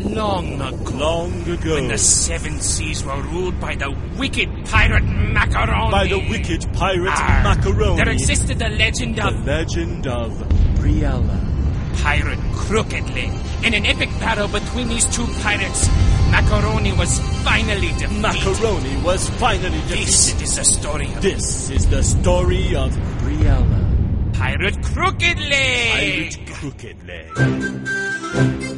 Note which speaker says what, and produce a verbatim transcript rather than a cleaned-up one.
Speaker 1: long ago.
Speaker 2: Long ago.
Speaker 1: When the seven seas were ruled by the wicked pirate Macaroni.
Speaker 2: By the wicked pirate
Speaker 1: Arr,
Speaker 2: Macaroni.
Speaker 1: There existed the legend
Speaker 2: The
Speaker 1: of...
Speaker 2: legend of Briella.
Speaker 1: Pirate Crooked Leg. In an epic battle between these two pirates, Macaroni was finally defeated.
Speaker 2: Macaroni was finally defeated.
Speaker 1: This is the story of...
Speaker 2: This is the story of Briella.
Speaker 1: Pirate Crooked Leg.
Speaker 2: Pirate Crooked Leg.